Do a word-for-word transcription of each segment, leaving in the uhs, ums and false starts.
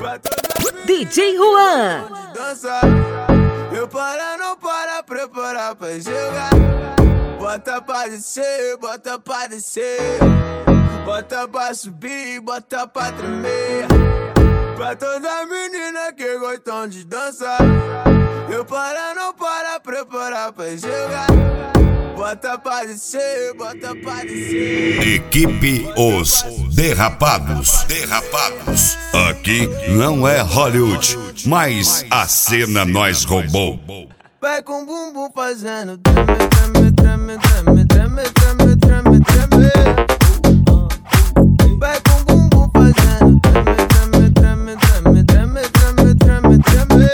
D J Juan. Dança, eu para, não para, preparar pra jogar. Bota pra descer, bota pra descer. Bota pra subir, bota pra tremer. Pra toda menina que gostam de dançar. Eu para, não para, preparar pra jogar. Bota pra descer, bota pra descer. Equipe Os Derrapados. Derrapados. Aqui não é Hollywood, mas a cena nós roubou. Vai com bumbum fazendo treme, treme, treme, treme, treme, treme, treme, treme. Vai com bumbum fazendo treme, treme, treme, treme, treme, treme, treme.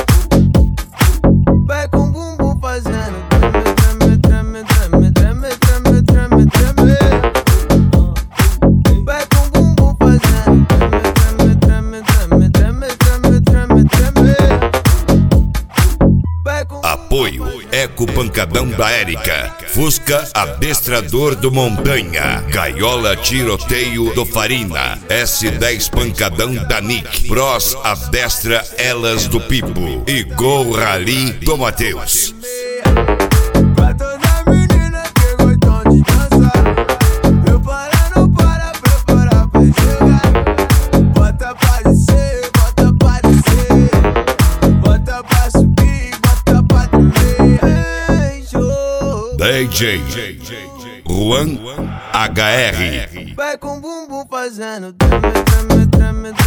Vai com bumbum fazendo treme, treme, treme, treme, treme, treme, treme. Vai com bumbum fazendo treme, treme, treme, treme, treme, treme, treme. Apoio Eco Pancadão da Érica, Fusca Adestrador do Montanha, Gaiola Tiroteio do Farina, S dez Pancadão da Nick, Bros Adestra Elas do Pipo e Gol Rally do Mateus. Pra toda menina que gostam de dançar. Eu para, não para, preparar pra jogar. Bota pra descer, bota pra descer. Bota pra subir, bota pra tremer. D J Juan H R. Vai com bumbum fazendo treme, treme, treme,